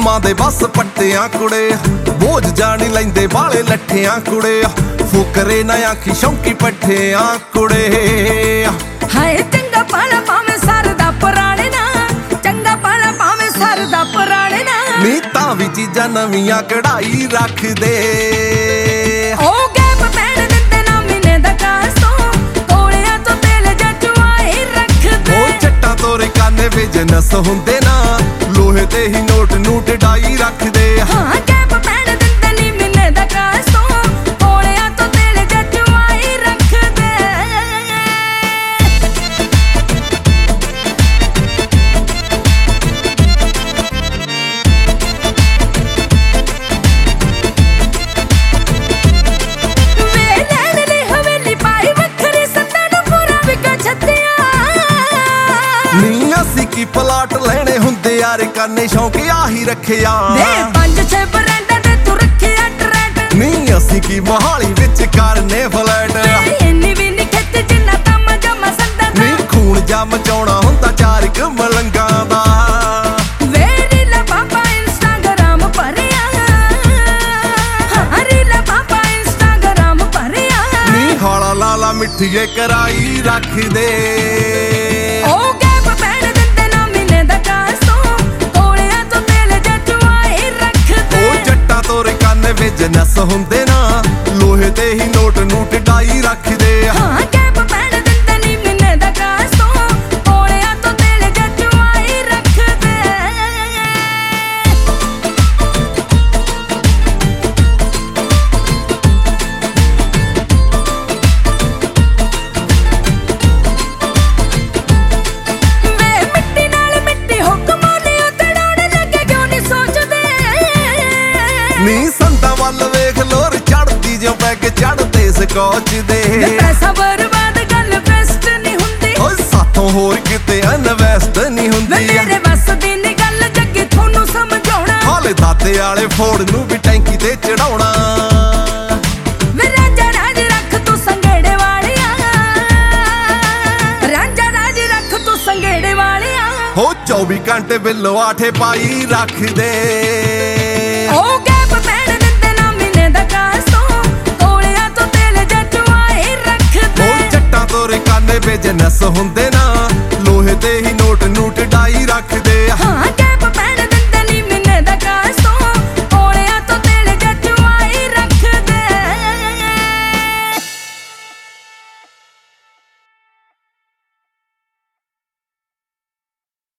ਕੰਮਾਂ ਦੇ ਬਸ ਪੱਟਿਆਂ ਕੁੜੇ, ਬੋਝ ਜਾਣੀ ਲੈਂਦੇ ਵਾਲੇ ਲੱਠਿਆਂ ਕੁੜੇ, ਫੁਕਰੇ ਨਾ ਆਖੀ ਸ਼ੌਂਕੀ ਪੱਠਿਆਂ ਕੁੜੇ। ਹਾਏ ਚੰਗਾ ਪਾਲਾ ਭਾਵੇਂ ਸਰਦਾ ਪੁਰਾਣੇ ਨਾ, ਚੰਗਾ ਪਾਲਾ ਭਾਵੇਂ ਸਰਦਾ ਪੁਰਾਣੇ ਨਾ, ਨੀ ਤਾਂ ਵੀ ਚੀਜ਼ਾਂ ਨਵੀਆਂ ਕਢਾਈ ਰੱਖਦੇ। ਉਹ ਗੈਪ ਪੈਣ ਦਿੰਦੇ ਨਾ ਮਹੀਨੇ ਦਾ ਕਾਸੋਂ, ਕੋਲਿਆਂ ਤੋਂ ਤੇਲ ਜਚਵਾਈ ਰੱਖਦੇ। ਉਹ ਚੱਟਾਂ ਤੋਂ ਰਕਾਨੇ ਬਿਜ਼ਨਸ ਹੁੰਦੇ ਨਾ, ਲੋਹੇ ਤੇ ਹੀ ਨੋਟ ਨੂਟ ਡਾਈ ਰੱਖਦੇ। ਹਾਂ ਗੈਪ ਪੈਣ ਦਿੰਦੇ ਨੀ ਮਹੀਨੇ ਦਾ ਕਾਸੋਂ, ਕੋਲਿਆਂ ਤੋਂ ਤੇਲ ਜਚਵਾਈ ਰੱਖਦੇ। ਵੇ ਲੈਣ ਲਈ ਹਵੇਲੀ ਪਾਈ ਵੱਖਰੀ, ਸੱਤਾਂ ਨੂੰ ਪੂਰਾ ਵਿਕਾ ਛੱਤਿਆ। ਨੀ ਅਸੀਂ ਕੀ ਪਲਾਟ ਲੈਣੇ ਹੁੰਦੇ ਯਾਰ, ਕਾਨੇ ਸ਼ੌਂਕ ਆਹੀ ਰੱਖਿਆ। ਵੇ 5-6 ਬਰਾਂਡਾਂ ਤੇ ਤੂੰ ਰੱਖਿਆ ਟਰੈਟ, ਨੀ ਅਸੀਂ ਕੀ ਮੋਹਾਲੀ ਵਿੱਚ ਕਰਨੇ ਫਲੈਟ। ਇੰਨੀ ਵੀ ਨੀ ਖਿੱਚ ਜਿੰਨਾ ਤਮ ਜਮਾ ਸੰਦਾਂ ਦਾ, ਨੀ ਖੂਨ ਜਾ ਮਚਾਉਣਾ ਹੁੰਦਾ ਚਾਰ ਕ ਮਲੰਗਾਂ ਦਾ। ਵੇ ਰੀਲਾ ਬਾਬਾ ਇੰਸਟਾਗ੍ਰਾਮ ਭਰਿਆ, ਹਾਂ ਰੀਲਾ ਬਾਬਾ ਇੰਸਟਾਗ੍ਰਾਮ ਭਰਿਆ। ਨੀ ਹਾਲਾ ਲਾਲਾ ਮਿੱਠੀਏ ਕਰਾਈ ਰੱਖਦੇ। ਉਹ ਗੈਪ ਪੈਣ ਦਿੰਦੇ ਨਾ ਮਹੀਨੇ ਦਾ ਕਾਸੋਂ, ਕੋਲਿਆਂ ਤੋਂ ਤੇਲ ਜਚਵਾਈ ਰੱਖਦੇ। ਉਹ ਜੱਟਾਂ ਤੋਂ ਰਕਾਨੇ ਬਿਜ਼ਨਸ ਹੁੰਦੇ ਨਾ, ਲੋਹੇ ਤੇ ਹੀ ਨੋਟ ਨੂਟ ਡਾਈ ਰੱਖਦੇ। ਹਾਂ ਗੈਪ ਪੈਣ ਦਿੰਦੇ ਨੀ ਮਹੀਨੇ ਦਾ ਕਾਸੋਂ, ਕੋਲਿਆਂ ਤੋਂ ਤੇਲ ਜਚਵਾਈ ਰੱਖਦੇ। ਵੇ ਮਿੱਟੀ ਨਾਲ ਮਿੱਟੀ ਹੋ ਕਮਾਲਿਓ ਤੜਾਉਣ ਲੱਗੇ ਕਿਉਂ ਨੀ ਸੋਚਦੇ। ਨੀ ਸੰਦਾਂ ਵੱਲ ਵੇਖ ਲੋਰ ਚੜਦੀ ਜਿਉਂ ਪੈਗ ਚੜਦੇ ਸਕੋਚ ਦੇ। ਵੇ ਪੈਸਾ ਬਰਬਾਦ ਗੱਲ ਬੈਸਟ ਨੀ ਹੁੰਦੀ, ਓਏ ਸਾਥੋਂ ਹੋਰ ਕਿਤੇ ਇਨਵੈਸਟ ਨਹੀਂ ਵੇ ਹੁੰਦੀ। ਮੇਰੇ ਵੱਸ ਦੀ ਨੀ ਗੱਲ ਜੱਗੀ ਤੁਹਾਨੂੰ ਸਮਝਾਉਣਾ। ਹਾਲੇ ਦਾਤੇ ਵਾਲੇ ਫੋੜ ਨੂੰ ਵੀ ਟੈਂਕੀ ਤੇ ਚੜਾਉਣਾ। ਵੇ ਰਾਂਝਾ ਰਾਜ ਰੱਖ ਤੂੰ ਸੰਘੇੜੇ ਵਾਲਿਆ, ਰਾਂਝਾ ਰਾਜ ਰੱਖ ਤੂੰ ਸੰਘੇੜੇ ਵਾਲਿਆ। ਹੋ 24 ਘੰਟੇ ਬਿੱਲੋ ਆਠੇ ਪਾਈ ਰੱਖਦੇ। ਉਹ ਗੈਪ ਪੈਣ ਦਿੰਦੇ ਨਾ ਮਹੀਨੇ ਦਾ ਕਾਸੋਂ, ਕੋਲਿਆਂ ਤੋਂ ਤੇਲ ਜਚਵਾਈ ਰੱਖਦੇ। ਉਹ ਜੱਟਾਂ ਤੋਂ ਰਕਾਨੇ ਬਿਜ਼ਨਸ ਹੁੰਦੇ